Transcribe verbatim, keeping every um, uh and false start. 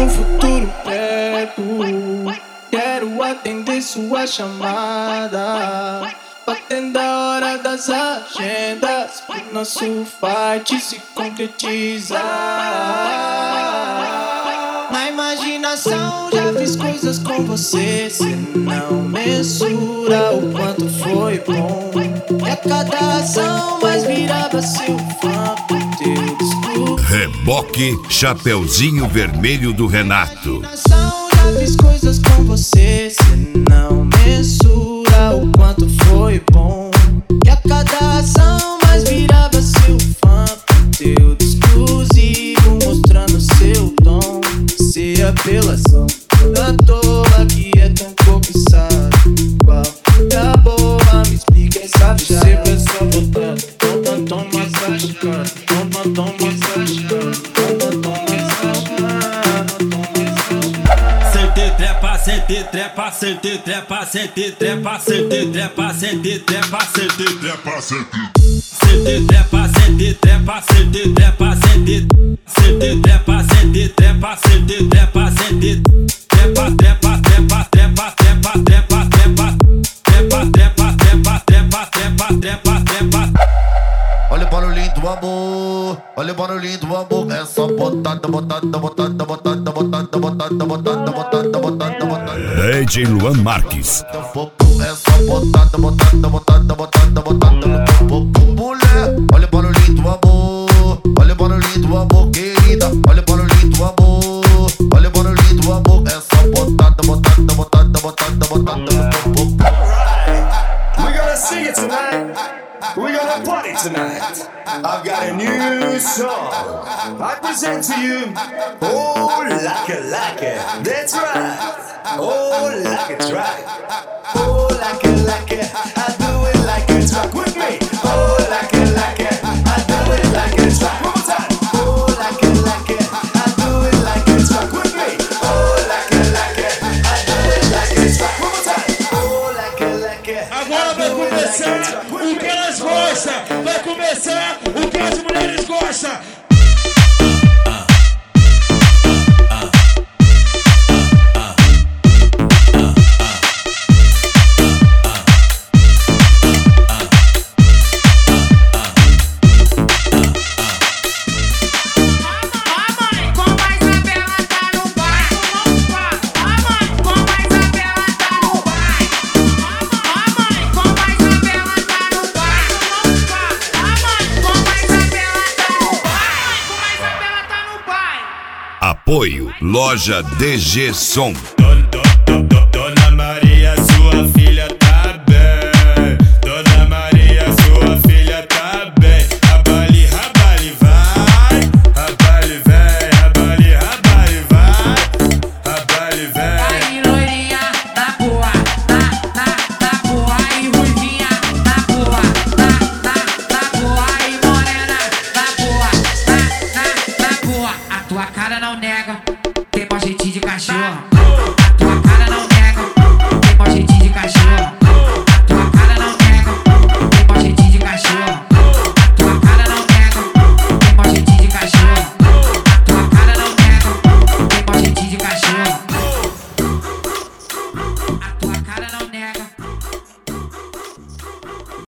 no futuro perto, quero atender sua chamada, batendo a hora das agendas, pro nosso fight se concretizar. Na imaginação já fiz coisas com você, cê não mensura o quanto foi bom. E a cada ação mais virava seu fã pro teu discurso. Reboque Chapeuzinho Vermelho do Renato. Na imaginação já fiz coisas com você, cê não mensura o quanto foi bom. E a cada ação mais virava seu fã pro teu exclusivo, mostrando seu tom. Se apelação toda toa que é tão cobiçado, qual é a boa? Me explica essa chave. Sempre é só botar tom, tom, tom, massagicando, tom, tom, tom, massagicando, tom, tom, tom, massagicando. Sente trepa, sente trepa, sente trepa, sente trepa, sente trepa, sente trepa, sente trepa, sente trepa, sente trepa, sente trepa, sente sente trepa, sente trepa, sente trepa, sente trepa, trepa, trepa, trepa, trepa, trepa, trepa, trepa, trepa, trepa, trepa, trepa, trepa, trepa. Olha o barulhinho do amor, olha o barulhinho do amor. É só botada, botada, botada, botada, botada, botada, botada, botada, botada, botada. D J Luan Marques. É só botada, botada, botada, botada, botada no teu popô. Mulher, olha o barulhinho do amor, olha o barulhinho do amor, querida. Olha o barulhinho do amor, olha o barulhinho do amor. É só botada, botada, botada, botada, botada no teu popô. We gonna sing it tonight. We gonna party tonight. I've got a new song I present to you. Oh, like it, like it. That's right. Oh, like it's right. Oh, like it, like it. I do it like it's rock with me. Oh, like it, like it. I do it like it's rock. One more time. Oh, like it, like it. I do it like it's rock with me. Oh, like it, like it. I do it like it's rock. One more time. Oh, like it, like it. Agora vai começar o que elas gostam. Vai começar o que as mulheres gostam. Apoio Loja D G Som.